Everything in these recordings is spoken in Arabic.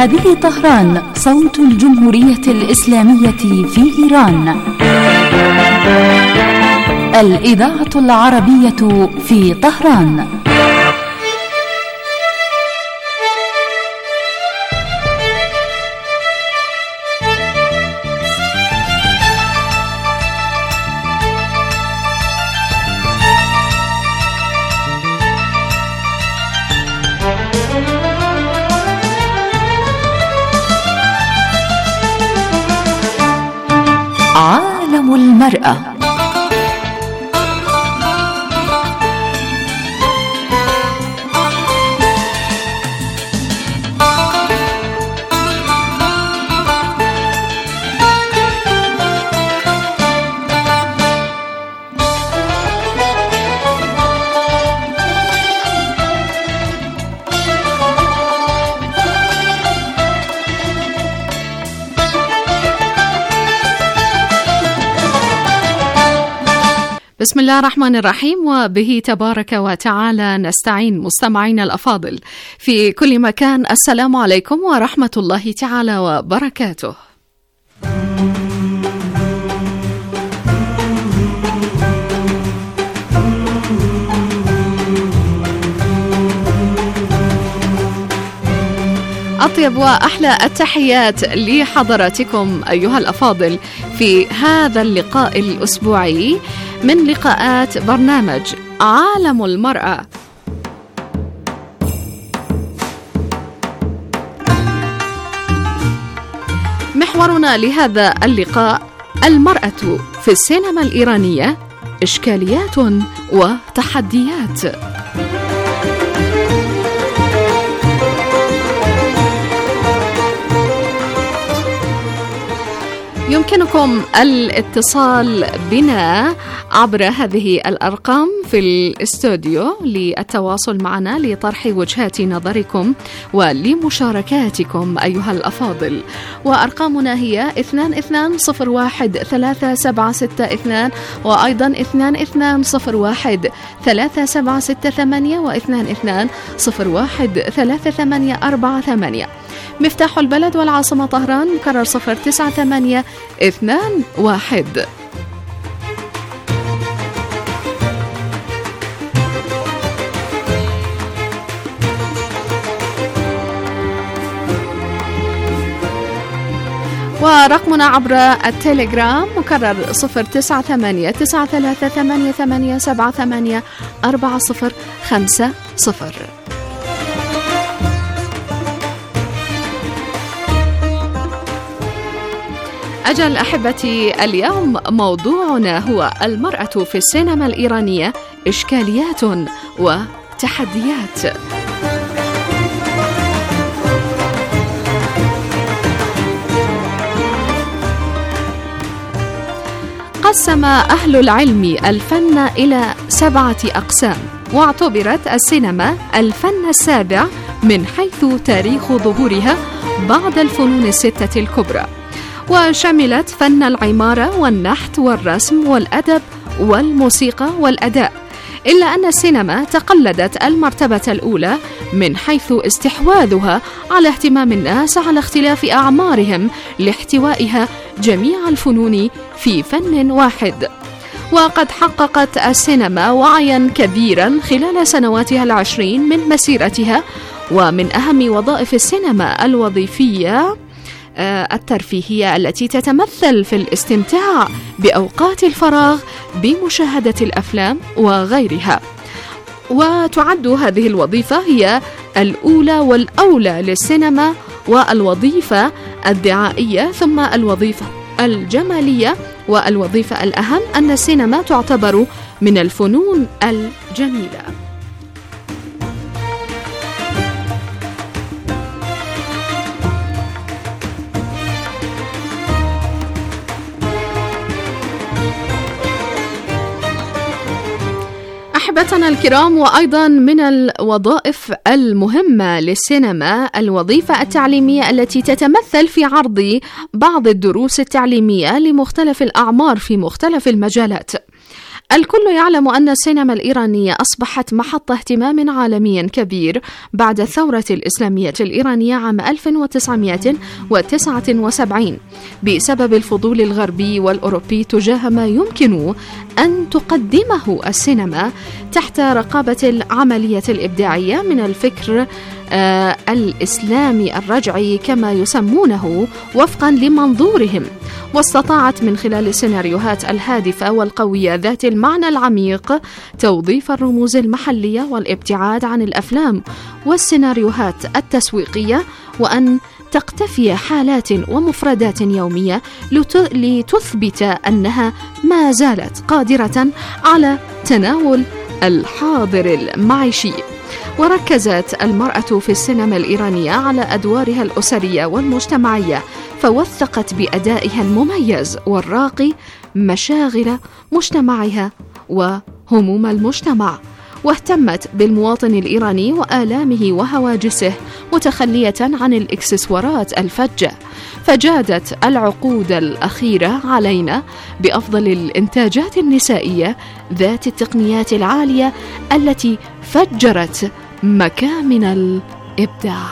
هذه طهران، صوت الجمهورية الإسلامية في إيران. الإذاعة العربية في طهران. عالم المرأة. بسم الله الرحمن الرحيم، وبه تبارك وتعالى نستعين. مستمعينا الأفاضل في كل مكان، السلام عليكم ورحمة الله تعالى وبركاته. أطيب وأحلى التحيات لحضراتكم أيها الأفاضل في هذا اللقاء الأسبوعي من لقاءات برنامج عالم المرأة. محورنا لهذا اللقاء: المرأة في السينما الإيرانية، إشكاليات وتحديات. يمكنكم الاتصال بنا عبر هذه الأرقام في الاستوديو للتواصل معنا لطرح وجهات نظركم ولمشاركاتكم أيها الأفاضل. وأرقامنا هي 22013762 وأيضا 22013768 و22013848. مفتاح البلد والعاصمة طهران مكرر 09821. ورقمنا عبر التليجرام مكرر 0989388784050. أجل أحبتي، اليوم موضوعنا هو المرأة في السينما الإيرانية، إشكاليات وتحديات. قسم أهل العلم الفن إلى 7 أقسام، واعتبرت السينما الفن السابع من حيث تاريخ ظهورها بعد الفنون ال6 الكبرى، وشملت فن العمارة والنحت والرسم والأدب والموسيقى والأداء، إلا أن السينما تقلدت المرتبة الأولى من حيث استحواذها على اهتمام الناس على اختلاف أعمارهم لاحتوائها جميع الفنون في فن واحد. وقد حققت السينما وعيا كبيرا خلال سنواتها 20 من مسيرتها، ومن أهم وظائف السينما الوظيفية الترفيهية التي تتمثل في الاستمتاع بأوقات الفراغ بمشاهدة الأفلام وغيرها. وتعد هذه الوظيفة هي الأولى والأولى للسينما، والوظيفة الدعائية، ثم الوظيفة الجمالية، والوظيفة الأهم أن السينما تعتبر من الفنون الجميلة. أحبتنا الكرام، وأيضا من الوظائف المهمة للسينما الوظيفة التعليمية التي تتمثل في عرض بعض الدروس التعليمية لمختلف الأعمار في مختلف المجالات. الكل يعلم أن السينما الإيرانية أصبحت محط اهتمام عالمي كبير بعد الثورة الإسلامية الإيرانية عام 1979 بسبب الفضول الغربي والأوروبي تجاه ما يمكن أن تقدمه السينما تحت رقابة العملية الإبداعية من الفكر الإسلامي الرجعي كما يسمونه وفقا لمنظورهم. واستطاعت من خلال السيناريوهات الهادفة والقوية ذات المعنى العميق توظيف الرموز المحلية والابتعاد عن الأفلام والسيناريوهات التسويقية، وأن تقتفي حالات ومفردات يومية لتثبت أنها ما زالت قادرة على تناول الحاضر المعيشي. وركزت المرأة في السينما الإيرانية على أدوارها الأسرية والمجتمعية، فوثقت بأدائها المميز والراقي مشاغل مجتمعها وهموم المجتمع، واهتمت بالمواطن الإيراني وآلامه وهواجسه متخلية عن الإكسسوارات الفجة، فجادت العقود الأخيرة علينا بأفضل الإنتاجات النسائية ذات التقنيات العالية التي فجرت مكامن الإبداع.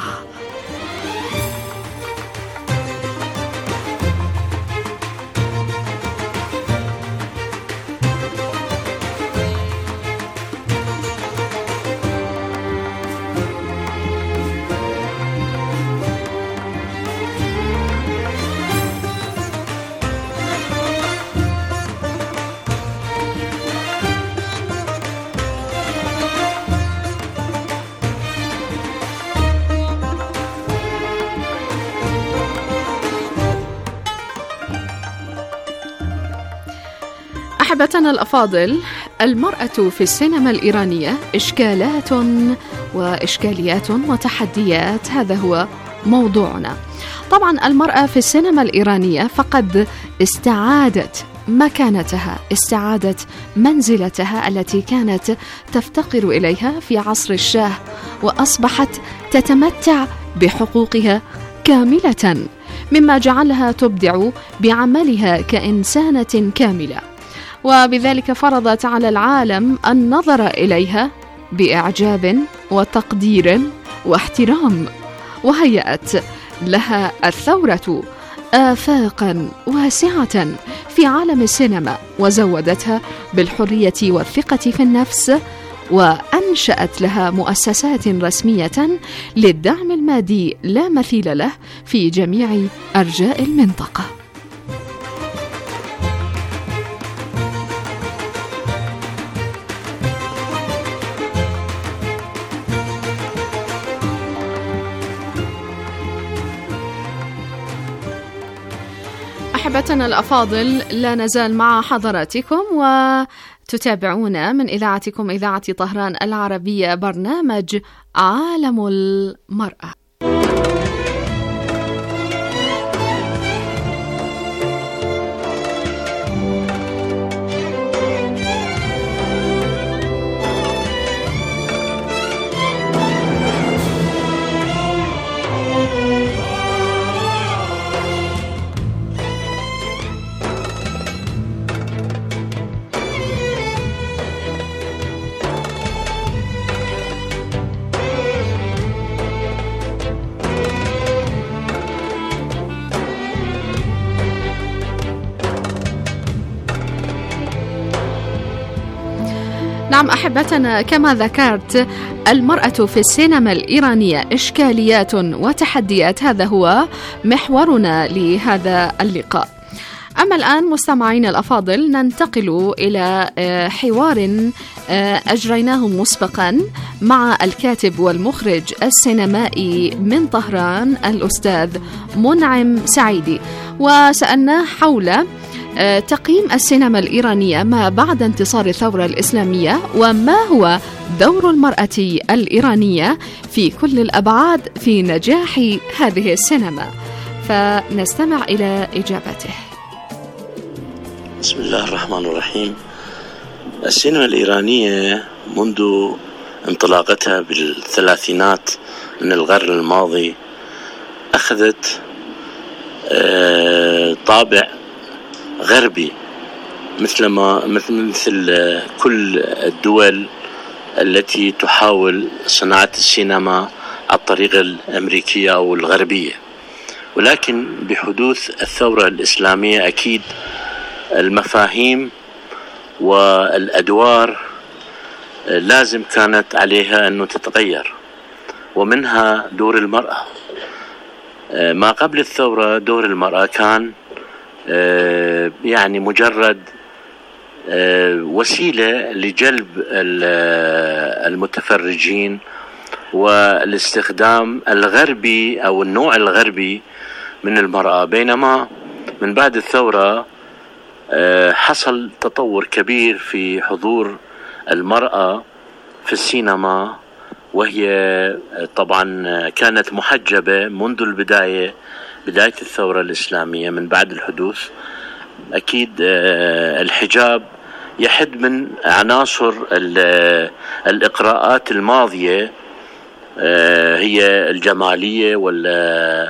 أحبتنا الأفاضل، المرأة في السينما الإيرانية إشكالات وإشكاليات وتحديات، هذا هو موضوعنا. طبعا المرأة في السينما الإيرانية فقد استعادت مكانتها، استعادت منزلتها التي كانت تفتقر إليها في عصر الشاه، وأصبحت تتمتع بحقوقها كاملة، مما جعلها تبدع بعملها كإنسانة كاملة، وبذلك فرضت على العالم النظر إليها بإعجاب وتقدير واحترام، وهيأت لها الثورة آفاقا واسعة في عالم السينما، وزودتها بالحرية والثقة في النفس، وأنشأت لها مؤسسات رسمية للدعم المادي لا مثيل له في جميع أرجاء المنطقة. أحبتنا الأفاضل، لا نزال مع حضراتكم وتتابعون من إذاعتكم إذاعة طهران العربية برنامج عالم المرأة. نعم أحبتنا، كما ذكرت المرأة في السينما الإيرانية إشكاليات وتحديات، هذا هو محورنا لهذا اللقاء. أما الآن مستمعين الأفاضل ننتقل إلى حوار أجريناه مسبقا مع الكاتب والمخرج السينمائي من طهران الأستاذ منعم سعيدي، وسألناه حول تقييم السينما الإيرانية ما بعد انتصار الثورة الإسلامية، وما هو دور المرأة الإيرانية في كل الأبعاد في نجاح هذه السينما، فنستمع إلى إجابته. بسم الله الرحمن الرحيم. السينما الإيرانية منذ انطلاقتها بالثلاثينات من القرن الماضي أخذت طابع غربي مثل كل الدول التي تحاول صناعة السينما على الطريقة الأمريكية أو الغربية. ولكن بحدوث الثورة الإسلامية أكيد المفاهيم والأدوار لازم كانت عليها أنه تتغير، ومنها دور المرأة. ما قبل الثورة دور المرأة كان يعني مجرد وسيلة لجلب المتفرجين والاستخدام الغربي أو النوع الغربي من المرأة. بينما من بعد الثورة حصل تطور كبير في حضور المرأة في السينما، وهي طبعا كانت محجبة منذ بداية الثورة الإسلامية. من بعد الحدوث أكيد الحجاب يحد من عناصر الإقراءات الماضية، هي الجمالية ولا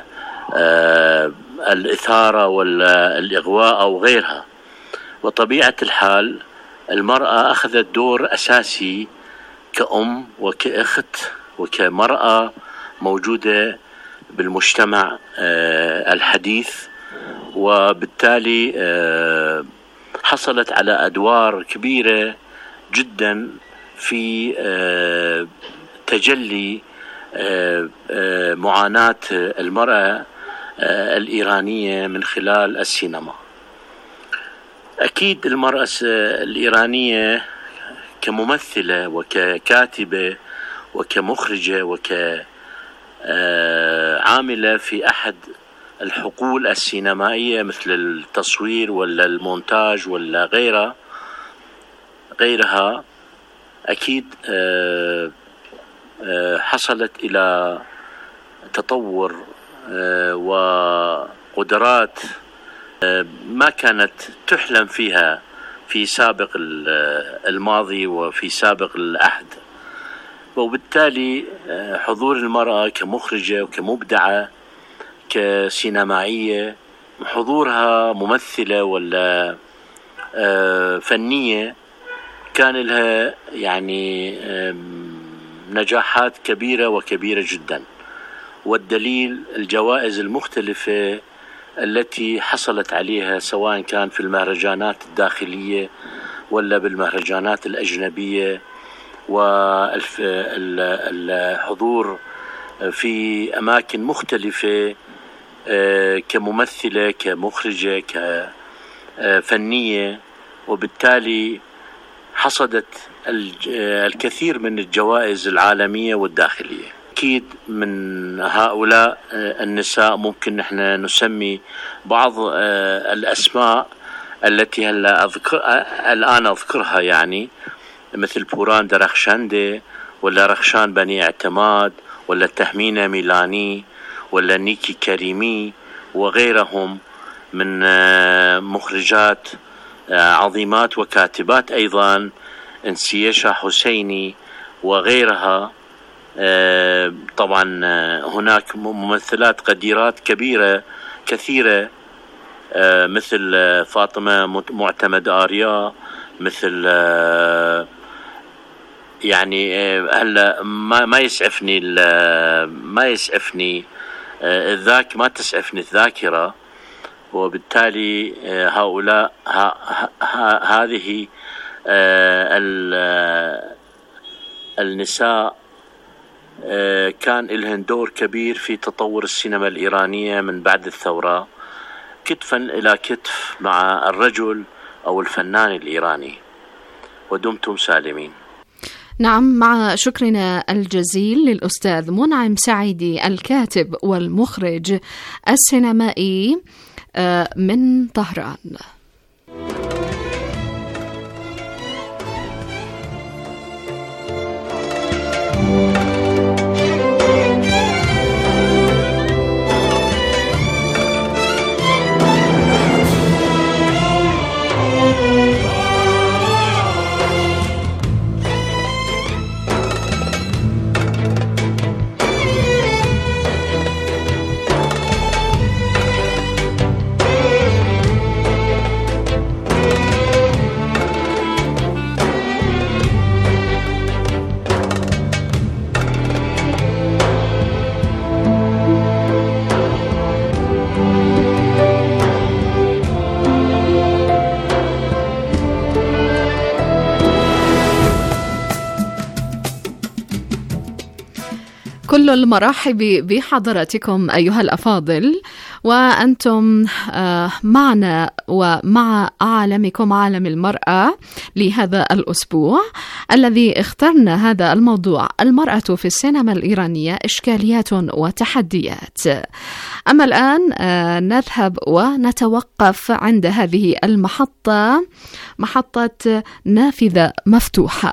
الإثارة ولا الإغواء أو غيرها. وطبيعة الحال المرأة أخذت دور أساسي كأم وكأخت وكمرأة موجودة بالمجتمع الحديث، وبالتالي حصلت على أدوار كبيرة جدا في تجلي معاناة المرأة الإيرانية من خلال السينما. أكيد المرأة الإيرانية كممثلة وككاتبة وكمخرجة وكعاملة في أحد الحقول السينمائية مثل التصوير ولا المونتاج ولا غيرها، أكيد حصلت إلى تطور وقدرات ما كانت تحلم فيها في سابق الماضي وفي سابق العهد. وبالتالي حضور المرأة كمخرجة وكمبدعة كسينمائية، حضورها ممثلة ولا فنية، كان لها يعني نجاحات كبيرة وكبيرة جدا. والدليل الجوائز المختلفة التي حصلت عليها سواء كان في المهرجانات الداخلية ولا بالمهرجانات الأجنبية، والحضور في أماكن مختلفة كممثلة كمخرجة كفنية. وبالتالي حصدت الكثير من الجوائز العالمية والداخلية. أكيد من هؤلاء النساء ممكن نحن نسمي بعض الأسماء التي الآن أذكرها، يعني مثل بوران درخشندي ولا رخشان بني اعتماد ولا تهمينة ميلاني ولا نيكي كريمي وغيرهم من مخرجات عظيمات وكاتبات أيضا، انسيشة حسيني وغيرها. طبعا هناك ممثلات قديرات كبيرة كثيرة مثل فاطمة معتمد آريا، مثل يعني هلا ما يسعفني ما تسعفني الذاكرة. وبالتالي هؤلاء هذه النساء كان لهن دور كبير في تطور السينما الإيرانية من بعد الثورة، كتفا إلى كتف مع الرجل أو الفنان الإيراني. ودمتم سالمين. نعم، مع شكرنا الجزيل للأستاذ منعم سعيدي الكاتب والمخرج السينمائي من طهران. كل المرحب بحضراتكم أيها الأفاضل، وأنتم معنا ومع عالمكم عالم المرأة لهذا الأسبوع الذي اخترنا هذا الموضوع: المرأة في السينما الإيرانية، إشكاليات وتحديات. أما الآن نذهب ونتوقف عند هذه المحطة، محطة نافذة مفتوحة.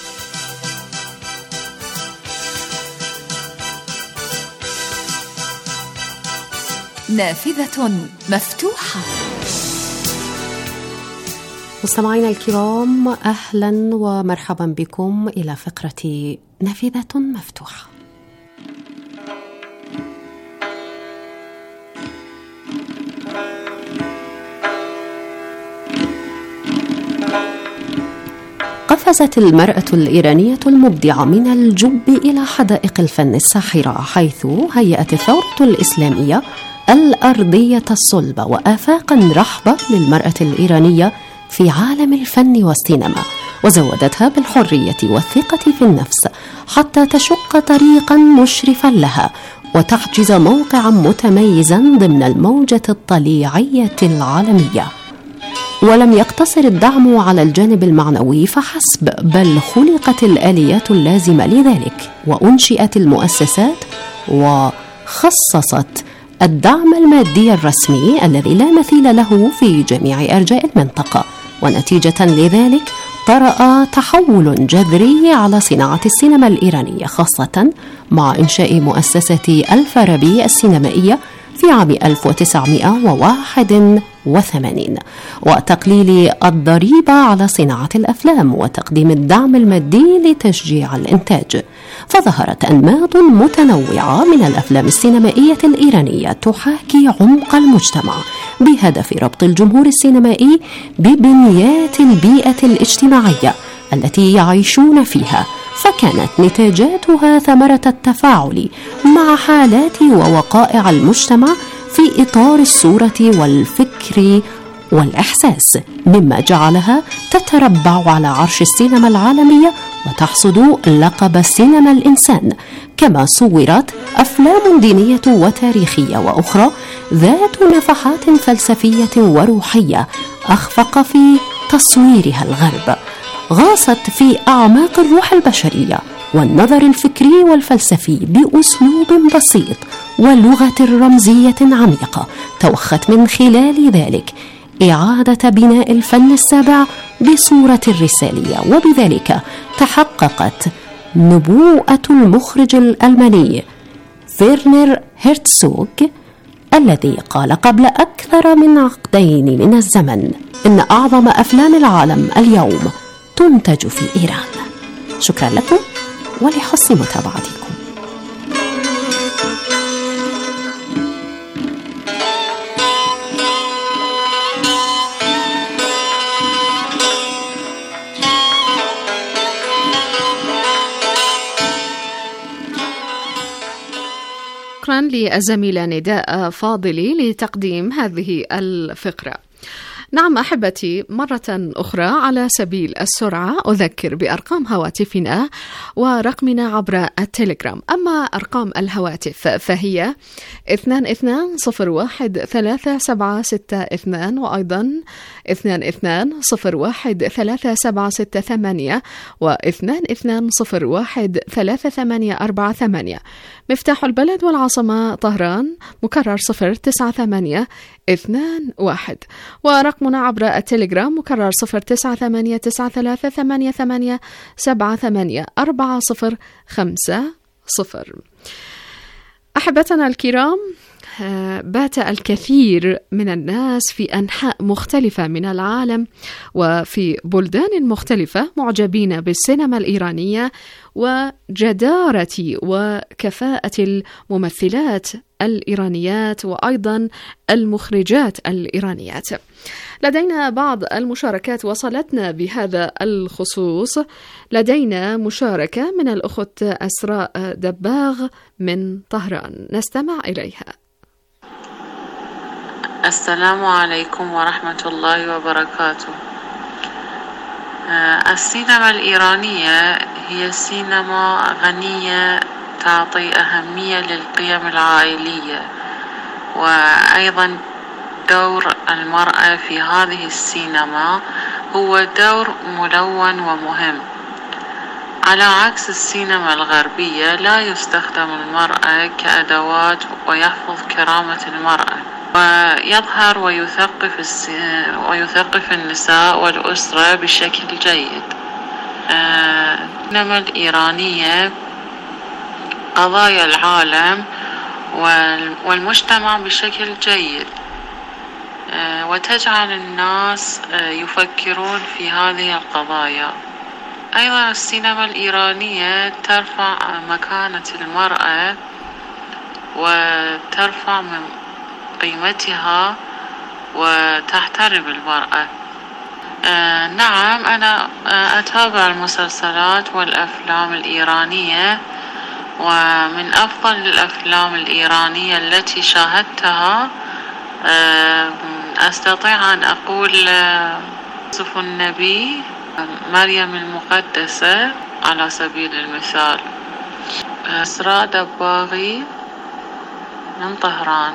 نافذة مفتوحة. مستمعينا الكرام، أهلا ومرحبا بكم إلى فقرة نافذة مفتوحة. قفزت المرأة الإيرانية المبدعة من الجب إلى حدائق الفن الساحرة، حيث هيأت الثورة الإسلامية الأرضية الصلبة وآفاقا رحبة للمرأة الإيرانية في عالم الفن والسينما، وزودتها بالحرية والثقة في النفس حتى تشق طريقا مشرفا لها وتحجز موقعا متميزا ضمن الموجة الطليعية العالمية. ولم يقتصر الدعم على الجانب المعنوي فحسب، بل خلقت الآليات اللازمة لذلك، وأنشئت المؤسسات وخصصت الدعم المادي الرسمي الذي لا مثيل له في جميع أرجاء المنطقة. ونتيجة لذلك طرأ تحول جذري على صناعة السينما الإيرانية، خاصة مع إنشاء مؤسسة الفارابي السينمائية في عام 1981 وتقليل الضريبة على صناعة الأفلام وتقديم الدعم المادي لتشجيع الإنتاج. فظهرت أنماط متنوعة من الأفلام السينمائية الإيرانية تحاكي عمق المجتمع بهدف ربط الجمهور السينمائي ببنيات البيئة الاجتماعية التي يعيشون فيها، فكانت نتاجاتها ثمرة التفاعل مع حالات ووقائع المجتمع في إطار الصورة والفكر والإحساس، مما جعلها تتربع على عرش السينما العالمية وتحصد لقب سينما الإنسان. كما صورت أفلام دينية وتاريخية وأخرى ذات نفحات فلسفية وروحية أخفق في تصويرها الغرب، غاصت في أعماق الروح البشرية والنظر الفكري والفلسفي بأسلوب بسيط ولغة رمزية عميقة، توخت من خلال ذلك إعادة بناء الفن السابع بصورة الرسالية. وبذلك تحققت نبوءة المخرج الألماني فيرنر هيرتزوغ الذي قال قبل أكثر من عقدين من الزمن إن أعظم أفلام العالم اليوم تنتج في إيران. شكرا لكم ولحسن متابعتكم. شكرا للزميلة نداء فاضلي لتقديم هذه الفقرة. نعم أحبتي، مرة أخرى على سبيل السرعة أذكر بأرقام هواتفنا ورقمنا عبر التليجرام. أما أرقام الهواتف فهي 22013762 وأيضا 22013768 و22013848. مفتاح البلد والعاصمة طهران مكرر 09821، ورقمنا عبر التليجرام مكرر 09938884050. أحبتنا الكرام، بات الكثير من الناس في أنحاء مختلفة من العالم وفي بلدان مختلفة معجبين بالسينما الإيرانية وجدارة وكفاءة الممثلات الإيرانيات وأيضا المخرجات الإيرانيات. لدينا بعض المشاركات وصلتنا بهذا الخصوص. لدينا مشاركة من الأخت أسراء دباغ من طهران، نستمع إليها. السلام عليكم ورحمة الله وبركاته. السينما الإيرانية هي سينما غنية تعطي أهمية للقيم العائلية، وأيضا دور المرأة في هذه السينما هو دور ملون ومهم، على عكس السينما الغربية لا يستخدم المرأة كأدوات ويحفظ كرامة المرأة، ويظهر ويثقف النساء والأسرة بشكل جيد. السينما الإيرانية قضايا العالم والمجتمع بشكل جيد، وتجعل الناس يفكرون في هذه القضايا. أيضا السينما الإيرانية ترفع مكانة المرأة وترفع من قيمتها وتحترم المرأة. نعم، أنا أتابع المسلسلات والأفلام الإيرانية، ومن أفضل الأفلام الإيرانية التي شاهدتها أستطيع أن أقول يوسف النبي، مريم المقدسة على سبيل المثال، إسراء دباغي من طهران.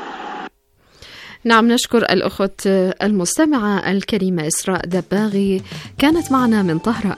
نعم، نشكر الأخت المستمعة الكريمة إسراء دباغي، كانت معنا من طهران.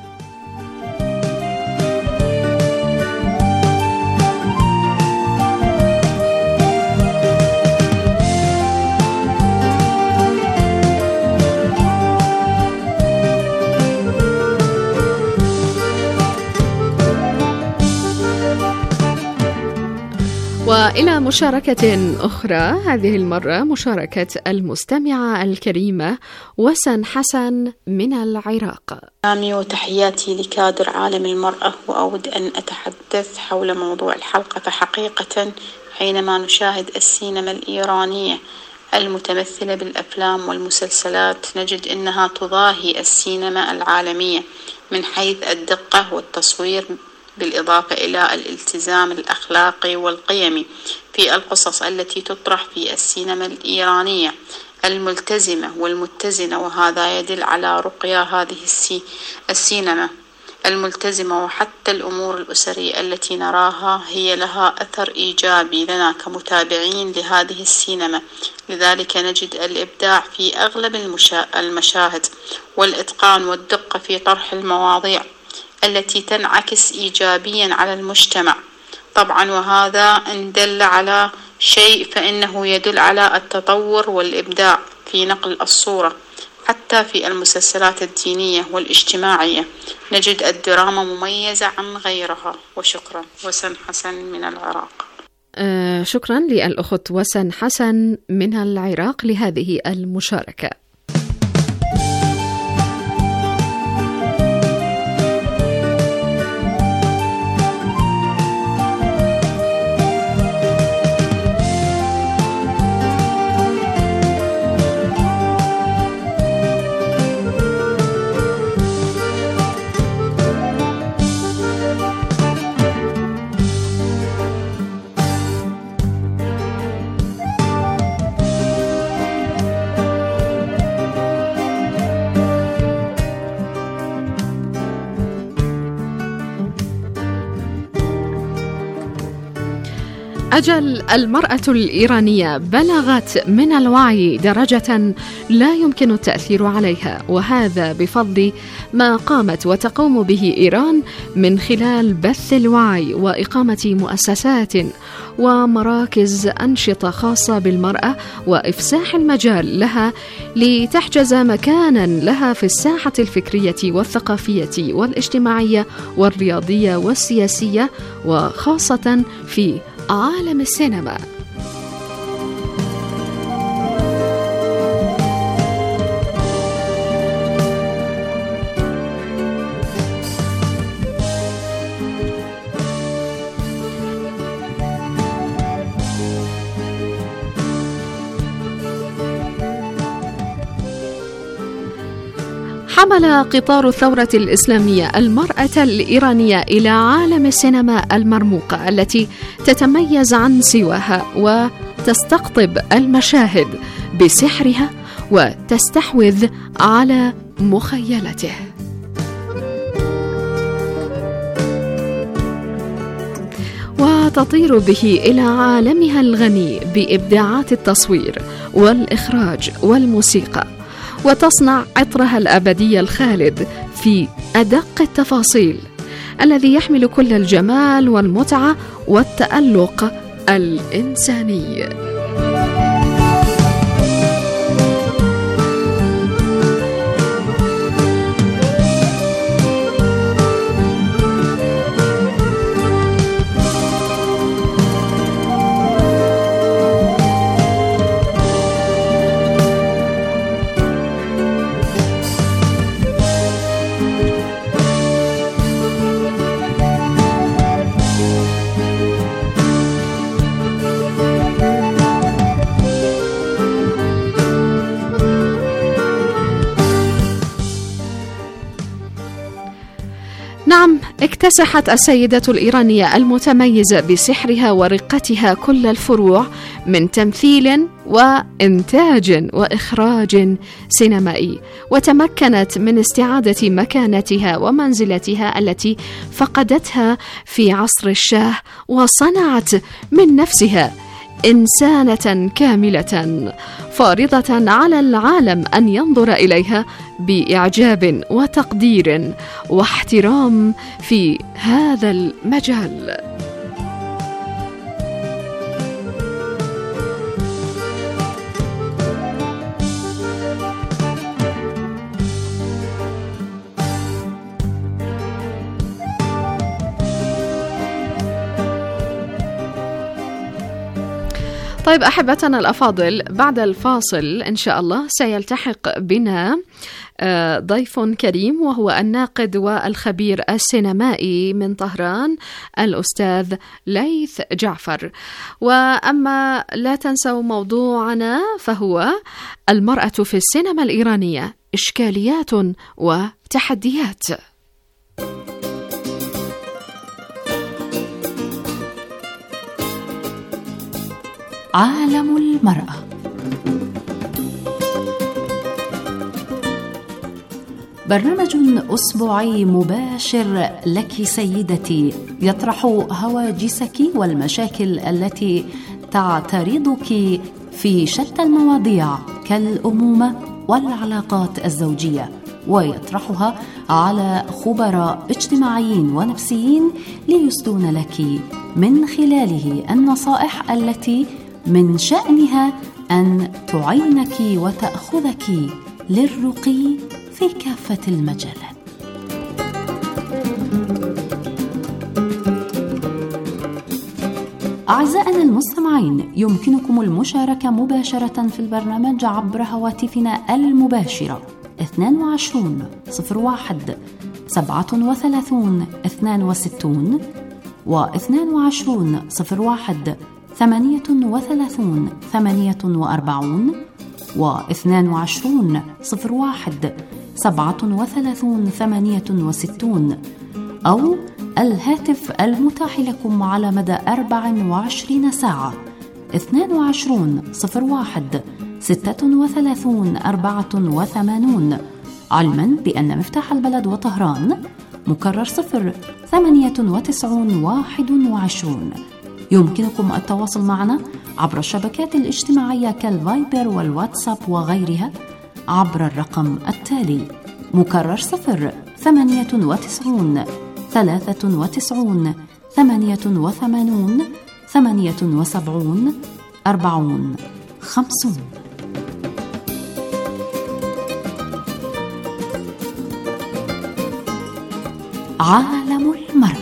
وإلى مشاركة أخرى، هذه المرة مشاركة المستمعة الكريمة وسن حسن من العراق. سلامي وتحياتي لكادر عالم المرأة، وأود أن أتحدث حول موضوع الحلقة. فحقيقة حينما نشاهد السينما الإيرانية المتمثلة بالأفلام والمسلسلات نجد أنها تضاهي السينما العالمية من حيث الدقة والتصوير، بالإضافة إلى الالتزام الأخلاقي والقيمي في القصص التي تطرح في السينما الإيرانية الملتزمة والمتزنة، وهذا يدل على رقية هذه السينما الملتزمة. وحتى الأمور الأسرية التي نراها هي لها أثر إيجابي لنا كمتابعين لهذه السينما، لذلك نجد الإبداع في أغلب المشاهد والإتقان والدقة في طرح المواضيع التي تنعكس إيجابيا على المجتمع. طبعا وهذا إن دل على شيء فإنه يدل على التطور والإبداع في نقل الصورة. حتى في المسلسلات الدينية والاجتماعية نجد الدراما مميزة عن غيرها. وشكرا. وسن حسن من العراق. شكرا للأخت وسن حسن من العراق لهذه المشاركة. أجل، المرأة الإيرانية بلغت من الوعي درجة لا يمكن التأثير عليها، وهذا بفضل ما قامت وتقوم به إيران من خلال بث الوعي وإقامة مؤسسات ومراكز أنشطة خاصة بالمرأة، وإفساح المجال لها لتحجز مكانا لها في الساحة الفكرية والثقافية والاجتماعية والرياضية والسياسية، وخاصة في عالم السينما. حمل قطار الثورة الإسلامية المرأة الإيرانية إلى عالم السينما المرموقة التي تتميز عن سواها وتستقطب المشاهد بسحرها وتستحوذ على مخيلته. وتطير به إلى عالمها الغني بإبداعات التصوير والإخراج والموسيقى، وتصنع عطرها الأبدي الخالد في أدق التفاصيل، الذي يحمل كل الجمال والمتعة والتألق الإنساني. نعم، اكتسحت السيدة الإيرانية المتميزة بسحرها ورقتها كل الفروع من تمثيل وإنتاج وإخراج سينمائي، وتمكنت من استعادة مكانتها ومنزلتها التي فقدتها في عصر الشاه، وصنعت من نفسها إنسانة كاملة فارضة على العالم أن ينظر إليها بإعجاب وتقدير واحترام في هذا المجال. طيب أحبتنا الأفاضل، بعد الفاصل إن شاء الله سيلتحق بنا ضيف كريم، وهو الناقد والخبير السينمائي من طهران الأستاذ ليث جعفر. وأما لا تنسوا موضوعنا فهو المرأة في السينما الإيرانية، إشكاليات وتحديات. عالم المرأة. برنامج أسبوعي مباشر لك سيدتي، يطرح هواجسك والمشاكل التي تعترضك في شتى المواضيع كالأمومة والعلاقات الزوجية، ويطرحها على خبراء اجتماعيين ونفسيين ليسدون لك من خلاله النصائح التي من شأنها أن تعينك وتأخذك للرقي في كافة المجالات. أعزائنا المستمعين، يمكنكم المشاركة مباشرة في البرنامج عبر هواتفنا المباشرة 22 01 37 62 و 22 01 38 48 و 22 01 37 68 أو الهاتف المتاح لكم على مدى 24 ساعة 22 01 36 84، علما بأن مفتاح البلد وطهران مكرر 098 21. يمكنكم التواصل معنا عبر الشبكات الاجتماعية كالفايبر والواتساب وغيرها عبر الرقم التالي مكرر 098 93 88 78 40 50. عالم المرأة.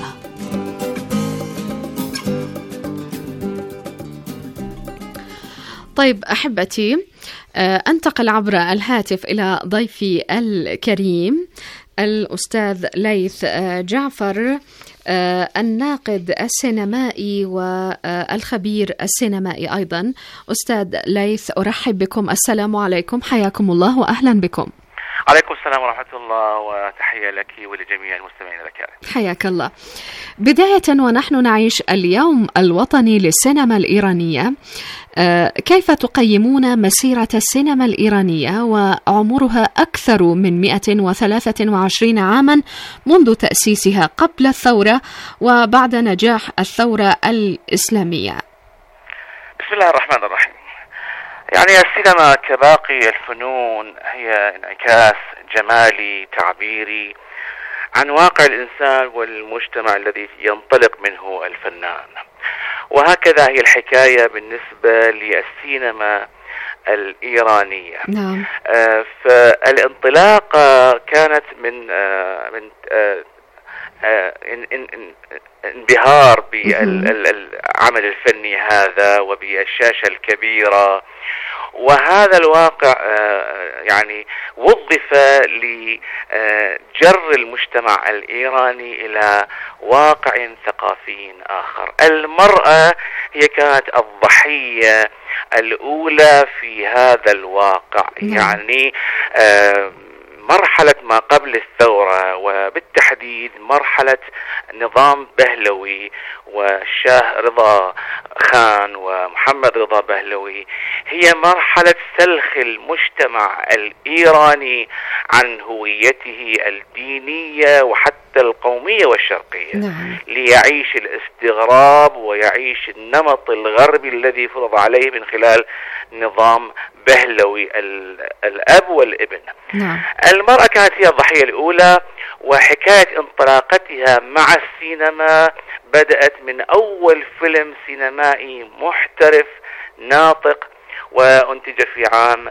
طيب أحبتي، أنتقل عبر الهاتف إلى ضيفي الكريم الأستاذ ليث جعفر، الناقد السينمائي والخبير السينمائي أيضا. أستاذ ليث، أرحب بكم. السلام عليكم، حياكم الله وأهلا بكم. عليكم السلام ورحمة الله، وتحية لك ولجميع المستمعين الكرام. حياك الله. بداية ونحن نعيش اليوم الوطني للسينما الإيرانية، كيف تقيمون مسيرة السينما الإيرانية وعمرها أكثر من 123 عاما منذ تأسيسها قبل الثورة وبعد نجاح الثورة الإسلامية؟ بسم الله الرحمن الرحيم. يعني السينما كباقي الفنون هي انعكاس جمالي تعبيري عن واقع الإنسان والمجتمع الذي ينطلق منه الفنان، وهكذا هي الحكاية بالنسبة للسينما الإيرانية. نعم. فالانطلاقة كانت من انبهار بالعمل الفني هذا وبالشاشة الكبيرة، وهذا الواقع يعني وظف لجر المجتمع الإيراني إلى واقع ثقافي آخر. المرأة هي كانت الضحية الأولى في هذا الواقع. يعني مرحلة ما قبل الثورة وبالتحديد مرحلة نظام بهلوي والشاه رضا خان ومحمد رضا بهلوي هي مرحلة سلخ المجتمع الإيراني عن هويته الدينية وحتى القومية والشرقية. نعم. ليعيش الاستغراب ويعيش النمط الغربي الذي فرض عليه من خلال نظام بهلوي الأب والابن. نعم. المرأة كانت هي الضحية الأولى، وحكاية انطلاقتها مع السينما بدأت من أول فيلم سينمائي محترف ناطق وأنتج في عام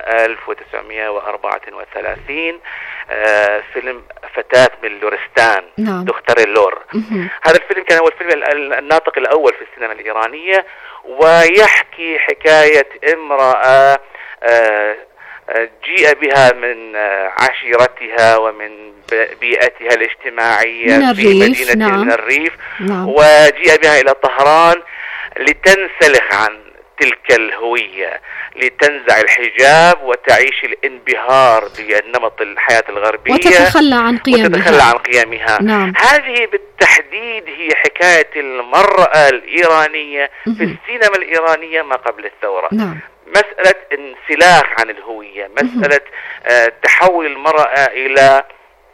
1934 فيلم فتاة من لورستان. نعم. دختر اللور. هذا الفيلم كان هو الفيلم الناطق الأول في السينما الإيرانية، ويحكي حكاية امرأة جيء بها من عشيرتها ومن بيئتها الاجتماعية من في مدينة نعم. من الريف. نعم. وجيء بها إلى طهران لتنسلخ عن تلك الهوية، لتنزع الحجاب وتعيش الانبهار بالنمط الحياة الغربية وتتخلى عن قيمها. نعم. هذه بالتحديد هي حكاية المرأة الإيرانية في السينما الإيرانية ما قبل الثورة. نعم. مسألة انسلاخ عن الهوية، مسألة تحول المرأة إلى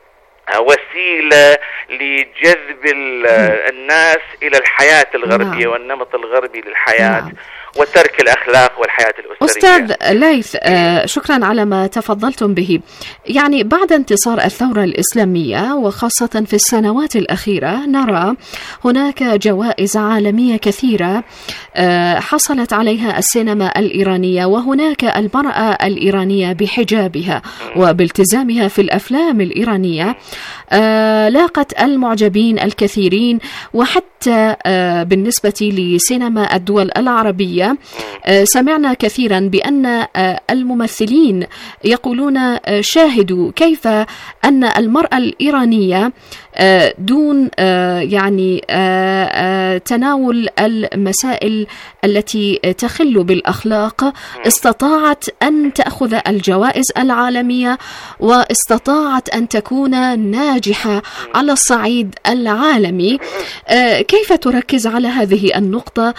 وسيلة لجذب الناس إلى الحياة الغربية. نعم. والنمط الغربي للحياة. نعم. وترك الأخلاق والحياة الأسرية. أستاذ ليث، شكرا على ما تفضلتم به. يعني بعد انتصار الثورة الإسلامية وخاصة في السنوات الأخيرة نرى هناك جوائز عالمية كثيرة حصلت عليها السينما الإيرانية، وهناك المرأة الإيرانية بحجابها وبالتزامها في الأفلام الإيرانية لاقت المعجبين الكثيرين، وحتى بالنسبة لسينما الدول العربية سمعنا كثيرا بأن الممثلين يقولون شاهدوا كيف أن المرأة الإيرانية دون يعني تناول المسائل التي تخل بالأخلاق استطاعت أن تأخذ الجوائز العالمية واستطاعت أن تكون ناجحة على الصعيد العالمي. كيف تركز على هذه النقطة،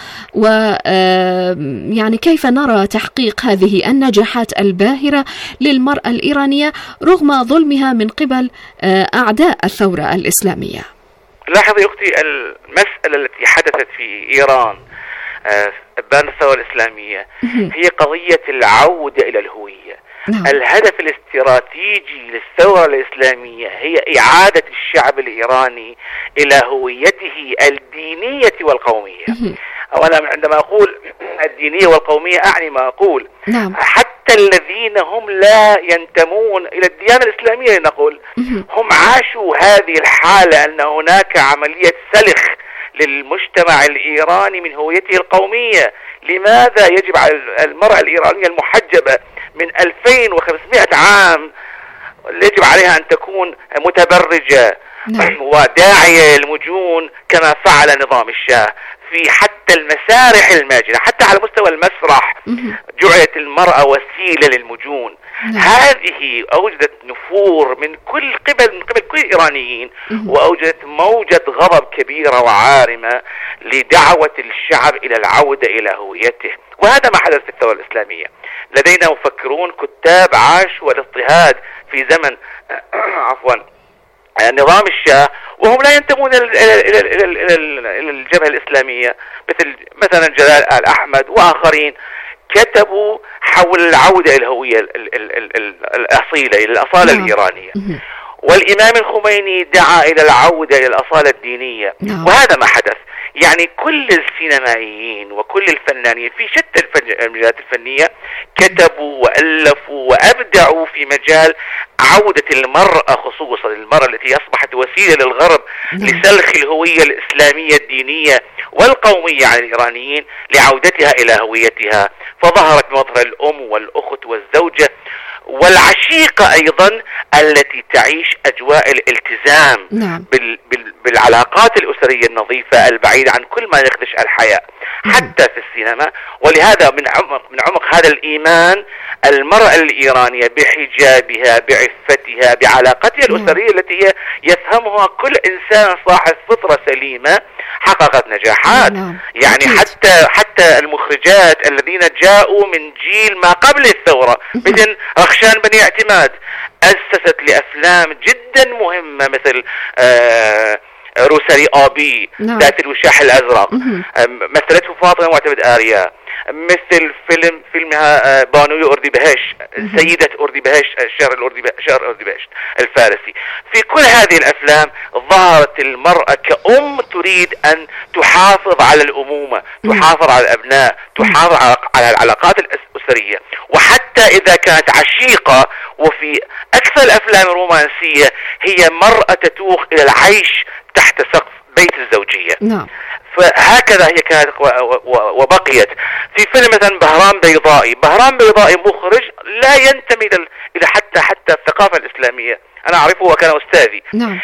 ويعني كيف نرى تحقيق هذه النجاحات الباهرة للمرأة الإيرانية رغم ظلمها من قبل أعداء الثورة الإسلامية؟ لاحظي أختي، المسألة التي حدثت في إيران بعد الثورة الإسلامية هي قضية العودة إلى الهوية. نعم. الهدف الاستراتيجي للثورة الإسلامية هي إعادة الشعب الإيراني إلى هويته الدينية والقومية. وأنا عندما أقول الدينية والقومية أعني ما أقول. نعم. حتى الذين هم لا ينتمون إلى الديانة الإسلامية نقول هم عاشوا هذه الحالة، أن هناك عملية سلخ للمجتمع الإيراني من هويته القومية. لماذا يجب على المرأة الإيرانية المحجبة من 2500 عام يجب عليها أن تكون متبرجة وداعية للمجون كما فعل نظام الشاه في حتى حتى المسارح الماجنة، حتى على مستوى المسرح جعلت المرأة وسيلة للمجون. هذه أوجدت نفور من قبل كل الإيرانيين، وأوجدت موجة غضب كبيرة وعارمة لدعوة الشعب إلى العودة إلى هويته. وهذا ما حدث في الثورة الإسلامية. لدينا مفكرون كتاب عاشوا الاضطهاد في زمن نظام الشاه وهم لا ينتمون إلى الجبهة الإسلامية، مثلا جلال آل أحمد وآخرين كتبوا حول العودة إلى الهوية الأصيلة، إلى الأصالة الإيرانية. والإمام الخميني دعا إلى العودة إلى الأصالة الدينية. وهذا ما حدث. يعني كل السينمائيين وكل الفنانين في شتى المجالات الفنية كتبوا وألفوا وأبدعوا في مجال عودة المرأة، خصوصا المرأة التي أصبحت وسيلة للغرب لسلخ الهوية الإسلامية الدينية والقومية عن الإيرانيين، لعودتها إلى هويتها. فظهرت بمظهر الأم والأخت والزوجة والعشيقة أيضا التي تعيش أجواء الالتزام بالعلاقات الأسرية النظيفة البعيدة عن كل ما يخدش الحياة حتى في السينما. ولهذا من عمق هذا الإيمان المرأة الإيرانية بحجابها، بعفتها، بعلاقتها الأسرية التي يفهمها كل إنسان صاحب فطرة سليمة حققت نجاحات. يعني حتى المخرجات الذين جاءوا من جيل ما قبل الثورة مثل رخشان بني اعتماد أسست لأفلام جدا مهمة مثل روسري آبي ذات الوشاح الأزرق، مثلته فاطمة معتمد آريا، مثل فيلمها بانوي أرديبهش، سيدة أرديبهش، شهر أرديبهش الفارسي. في كل هذه الأفلام ظهرت المرأة كأم تريد أن تحافظ على الأمومة، تحافظ على الأبناء، تحافظ على العلاقات الأسرية. وحتى إذا كانت عشيقة، وفي أكثر الأفلام الرومانسية هي مرأة تتوق إلى العيش تحت سقف بيت الزوجية. فهكذا هي كانت وبقيت. في فيلم مثلا بهرام بيضائي مخرج لا ينتمي إلى حتى الثقافة الإسلامية، أنا أعرفه وكان أستاذي.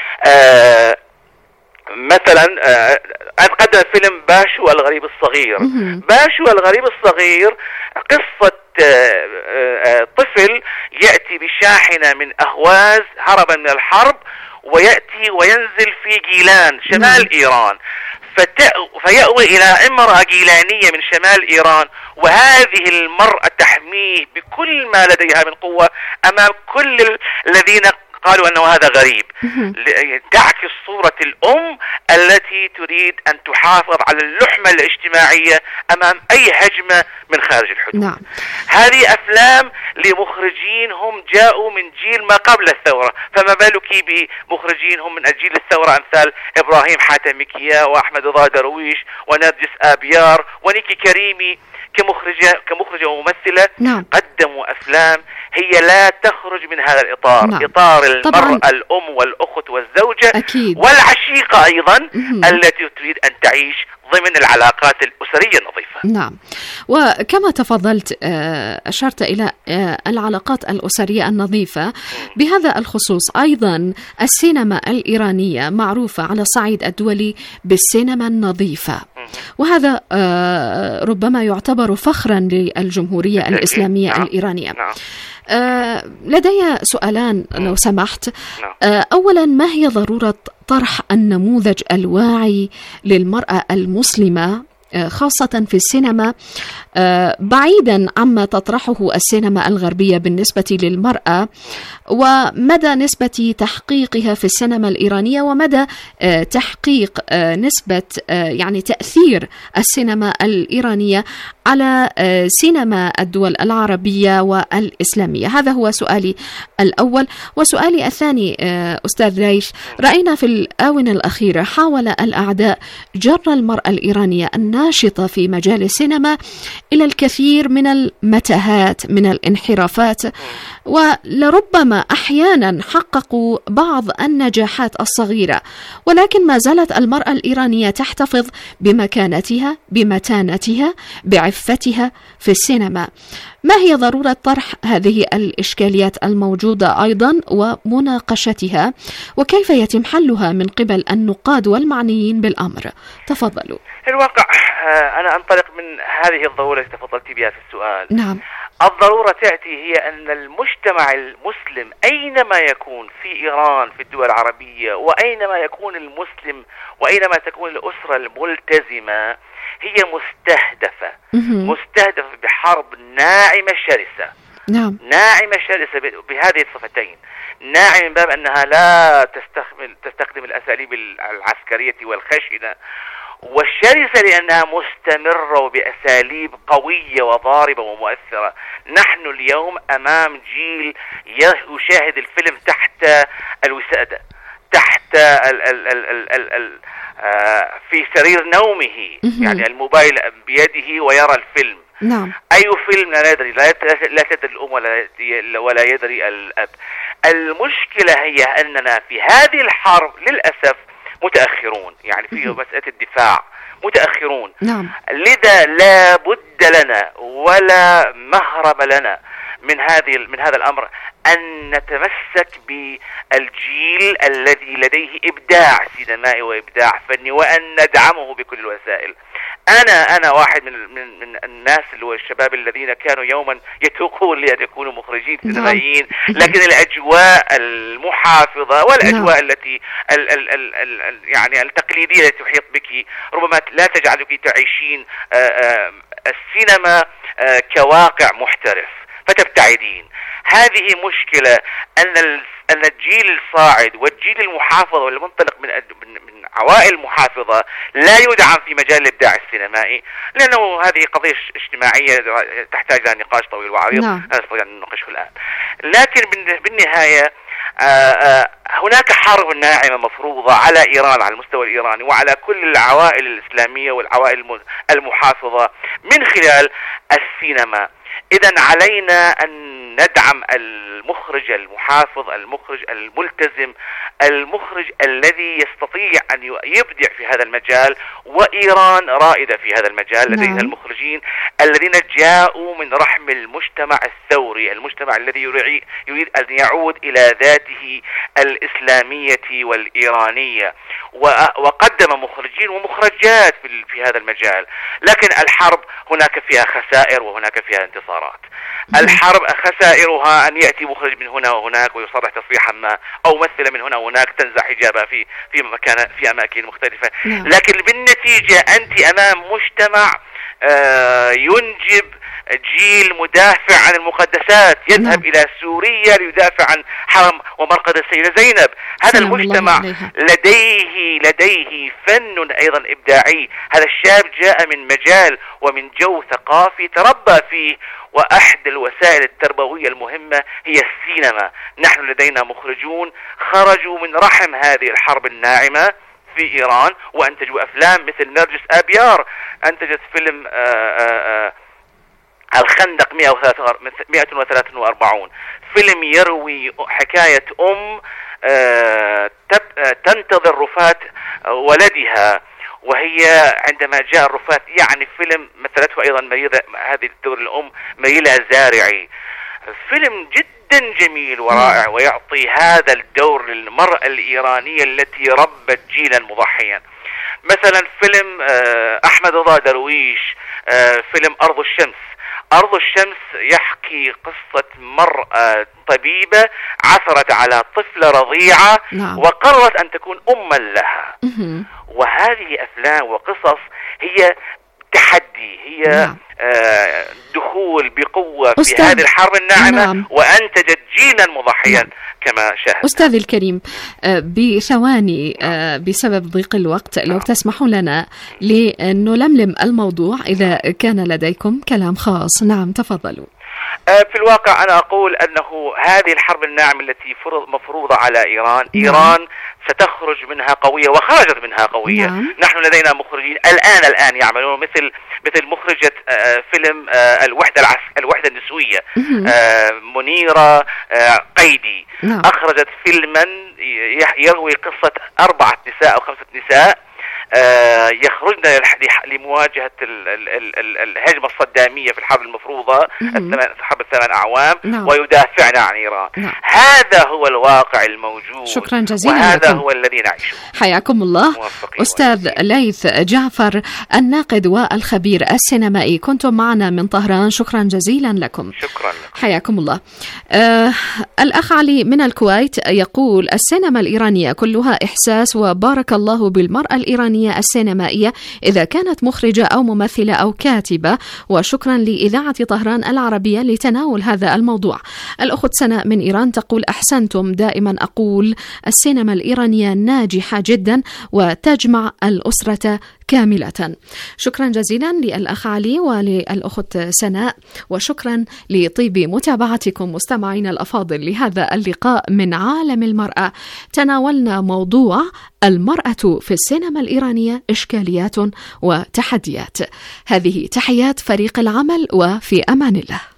مثلا قدم فيلم باشو الغريب الصغير. باشو الغريب الصغير قصة طفل يأتي بشاحنة من أهواز هربا من الحرب، ويأتي وينزل في جيلان شمال إيران، فيأوي إلى امرأة جيلانية من شمال إيران، وهذه المرأة تحميه بكل ما لديها من قوة أمام كل الذين قالوا أنه هذا غريب. تعكس صورة الأم التي تريد أن تحافظ على اللحمة الاجتماعية أمام أي هجمة من خارج الحدود. هذه أفلام لمخرجين هم جاءوا من جيل ما قبل الثورة، فما بالك بمخرجين هم من جيل الثورة أمثال إبراهيم حاتم مكيا وأحمد رضا درويش ونرجس آبيار ونيكي كريمي كمخرجة وممثلة. قدموا أفلام هي لا تخرج من هذا الإطار، إطار المرأة الأم والأخت والزوجة أكيد. والعشيقة أيضا التي تريد أن تعيش ضمن العلاقات الأسرية النظيفة. وكما تفضلت أشرت إلى العلاقات الأسرية النظيفة. بهذا الخصوص أيضا السينما الإيرانية معروفة على الصعيد الدولي بالسينما النظيفة، وهذا ربما يعتبر فخرا للجمهورية الإسلامية الإيرانية. لدي سؤالان لو سمحت. أولا، ما هي ضرورة طرح النموذج الواعي للمرأة المسلمة خاصة في السينما بعيدا عما تطرحه السينما الغربية بالنسبة للمرأة، ومدى نسبة تحقيقها في السينما الإيرانية، ومدى تحقيق نسبة يعني تأثير السينما الإيرانية على سينما الدول العربية والإسلامية؟ هذا هو سؤالي الأول. وسؤالي الثاني أستاذ ريش، رأينا في الآونة الأخيرة حاول الأعداء جر المرأة الإيرانية الناشطة في مجال السينما إلى الكثير من المتاهات، من الانحرافات، ولربما أحيانا حققوا بعض النجاحات الصغيرة، ولكن ما زالت المرأة الإيرانية تحتفظ بمكانتها، بمتانتها، بعفتها في السينما. ما هي ضرورة طرح هذه الإشكاليات الموجودة أيضا ومناقشتها، وكيف يتم حلها من قبل النقاد والمعنيين بالأمر؟ تفضلوا. الواقع أنا أنطلق من هذه الضرورة التي تفضلت بها في السؤال. نعم. الضرورة تأتي هي أن المجتمع المسلم أينما يكون في إيران في الدول العربية، وأينما يكون المسلم وأينما تكون الأسرة الملتزمة، هي مستهدفة بحرب ناعمة شرسة. نعم. ناعمة شرسة بهذه الصفتين. ناعم من باب أنها لا تستخدم الأساليب العسكرية والخشنة، والشرسة لأنها مستمرة بأساليب قوية وضاربة ومؤثرة. نحن اليوم أمام جيل يشاهد الفيلم تحت الوسادة، تحت في سرير نومه، يعني الموبايل بيده ويرى الفيلم. نعم. أي فيلم لا ندري، لا تدري الأم ولا يدري الأب. المشكلة هي أننا في هذه الحرب للأسف متأخرون، يعني في مسألة الدفاع متأخرون. نعم. لذا لا بد لنا ولا مهرب لنا من هذا الأمر أن نتمسك بالجيل الذي لديه إبداع سينمائي وإبداع فني، وأن ندعمه بكل الوسائل. أنا واحد من الناس اللي هو الشباب الذين كانوا يوما يتوقون لأن يكونوا مخرجين سينمائيين، لكن الأجواء المحافظة والأجواء التي يعني التقليدية التي تحيط بك ربما لا تجعلك تعيشين السينما كواقع محترف فتبتعدين. هذه مشكلة أن الجيل الصاعد والجيل المحافظ والمنطلق من عوائل المحافظة لا يدعم في مجال الإبداع السينمائي، لأنه هذه قضية اجتماعية تحتاج إلى نقاش طويل وعريض. لا نستطيع أن نناقشه الآن، لكن بالنهاية هناك حرب ناعمة مفروضة على إيران، على المستوى الإيراني وعلى كل العوائل الإسلامية والعوائل المحافظة من خلال السينما. إذن علينا أن ندعم المخرج المحافظ، المخرج الملتزم، المخرج الذي يستطيع أن يبدع في هذا المجال، وإيران رائدة في هذا المجال. لدينا المخرجين الذين جاءوا من رحم المجتمع الثوري، المجتمع الذي يريد أن يعود إلى ذاته الإسلامية والإيرانية، وقدم مخرجين ومخرجات في هذا المجال. لكن الحرب هناك فيها خسائر وهناك فيها انتصارات. الحرب خسائرها أن يأتي مخرج من هنا وهناك ويصرح تصريحا ما، أو ممثلة من هنا وهناك تنزع حجابها في أماكن مختلفة. لكن بالنتيجة أنت أمام مجتمع ينجب جيل مدافع عن المقدسات، يذهب إلى سوريا ليدافع عن حرم ومرقد السيدة زينب. هذا المجتمع لديه فن أيضا إبداعي. هذا الشاب جاء من مجال ومن جو ثقافي تربى فيه، وأحد الوسائل التربوية المهمة هي السينما. نحن لدينا مخرجون خرجوا من رحم هذه الحرب الناعمة في إيران وأنتجوا أفلام مثل نرجس آبيار، أنتجت فيلم الخندق 143، فيلم يروي حكاية تنتظر رفات ولدها، وهي عندما جاء الرفات، يعني فيلم مثلته أيضا هذه الدور الأم ميلة زارعي. فيلم جدا جميل ورائع، ويعطي هذا الدور للمرأة الإيرانية التي ربت جيلا مضحيا. مثلا فيلم أحمد رضا درويش، فيلم أرض الشمس يحكي قصة مرأة طبيبة عثرت على طفلة رضيعة وقررت أن تكون أما لها. وهذه أفلام وقصص هي تحدي، هي دخول بقوة في هذه الحرب الناعمة، وأنتجت جيلا مضحيا كما شاهد. أستاذي الكريم، بثواني بسبب ضيق الوقت لو تسمحوا لنا لنلملم الموضوع إذا كان لديكم كلام خاص. نعم تفضلوا. في الواقع أنا أقول أنه هذه الحرب الناعمة التي مفروضة على إيران ستخرج منها قوية وخرجت منها قوية. نحن لدينا مخرجين الآن يعملون مثل مخرجة فيلم الوحدة النسوية منيرة قيدي، أخرجت فيلما يروي قصة 4 نساء أو 5 نساء يخرجن لمواجهة الهجمة الصدامية في الحرب المفروضة حرب ال8 أعوام ويدافعن عن إيران. هذا هو الواقع الموجود. شكرا جزيلا وهذا لكم. هو الذي نعيشه. حياكم الله أستاذ ليث جعفر الناقد والخبير السينمائي، كنتم معنا من طهران، شكرا جزيلا لكم. شكرا لكم. حياكم الله. الأخ علي من الكويت يقول: السينما الإيرانية كلها إحساس، وبارك الله بالمرأة الإيرانية السينمائية إذا كانت مخرجة أو ممثلة أو كاتبة، وشكرا لإذاعة طهران العربية لتناول هذا الموضوع. الأخت سناء من إيران تقول: أحسنتم، دائما أقول السينما الإيرانية ناجحة جدا وتجمع الأسرة كاملة. شكرا جزيلا للأخ علي وللأخت سناء، وشكرا لطيب متابعتكم مستمعين الأفاضل لهذا اللقاء من عالم المرأة. تناولنا موضوع المرأة في السينما الإيرانية، إشكاليات وتحديات. هذه تحيات فريق العمل، وفي أمان الله.